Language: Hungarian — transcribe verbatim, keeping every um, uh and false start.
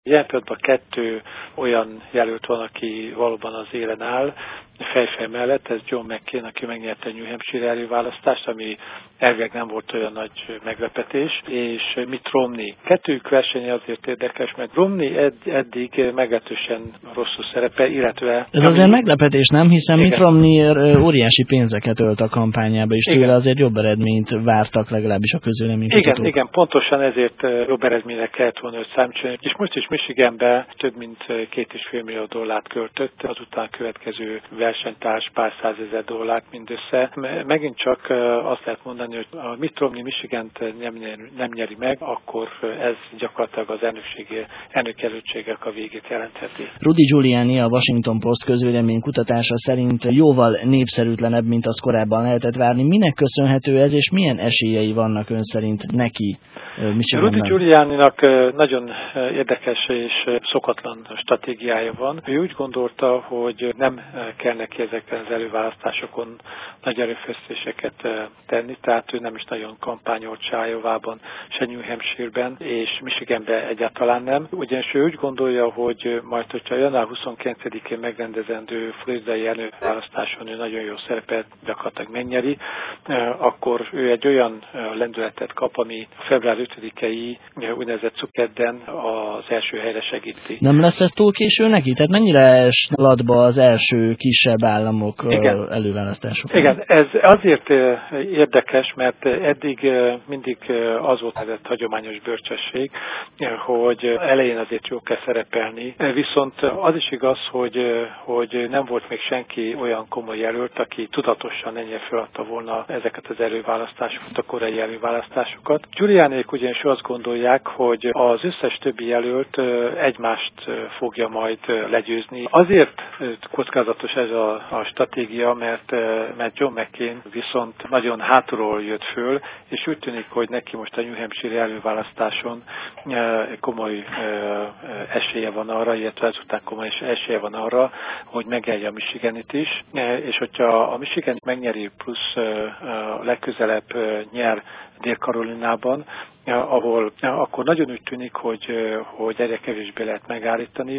Ilyen pillanatban kettő olyan jelölt van, aki valóban az élen áll, fejfej mellett, ez John McCain, aki megnyerte a New Hampshire előválasztást, ami elvileg nem volt olyan nagy meglepetés, és Mitt Romney. Kettőjük versenye azért érdekes, mert Romney ed- eddig meglehetősen rosszul szerepel, illetve... Ez azért meglepetés, nem? Hiszen igen. Mitt Romney óriási pénzeket ölt a kampányába, és tőle azért jobb eredményt vártak legalábbis a közvéleménykutatók. Igen, igen, pontosan ezért jobb eredményre kellett volna őt számítani, és most is Michiganben több mint két és fél millió dollárt költött, azután következő versenytárs pár százezer dollárt mindössze. Megint csak azt lehet mondani, hogy a Mitt Romney Michigant nem, nyer, nem nyeri meg, akkor ez gyakorlatilag az elnöksége, elnökjelöltségek a végét jelentheti. Rudy Giuliani, a Washington Post közvélemény kutatása szerint jóval népszerűtlenebb, mint azt korábban lehetett várni. Minek köszönhető ez, és milyen esélyei vannak ön szerint neki? Rudy Giulianinak nagyon érdekes és szokatlan stratégiája van. Ő úgy gondolta, hogy nem kell neki ezeken az előválasztásokon nagy erőfeszítéseket tenni, tehát ő nem is nagyon kampányolt se Iowában, se New Hampshire-ben, és Michiganben egyáltalán nem. Ugyanis ő úgy gondolja, hogy majd, hogyha január huszonkilencedikén megrendezendő floridai előválasztáson ő nagyon jó szerepet gyakorlatilag megnyeri, akkor ő egy olyan lendületet kap, ami február ötödikei úgynevezett Cukedden az első helyre segíti. Nem lesz ez túl késő neki? Tehát mennyire esladba az első kisebb államok igen. előválasztások? Igen, ez azért érdekes, mert eddig mindig az volt ez a hagyományos bölcsesség, hogy elején azért jó kell szerepelni, viszont az is igaz, hogy, hogy nem volt még senki olyan komoly jelölt, aki tudatosan ennyire feladta volna ezeket az előválasztásokat, a korai előválasztásokat. Giulianiék ugyanis azt gondolják, hogy az összes többi jelölt egymást fogja majd legyőzni. Azért kockázatos ez a, a stratégia, mert, mert John McCain viszont nagyon hátulról jött föl, és úgy tűnik, hogy neki most a New Hampshire előválasztáson komoly esélye van arra, illetve ezután komoly esélye van arra, hogy megelje a Michiganit is, és hogyha a Michigan megnyeri plusz legközelebb nyer Dél-Karolinában, ahol akkor nagyon úgy tűnik, hogy, hogy egyre kevésbé lehet megállítani,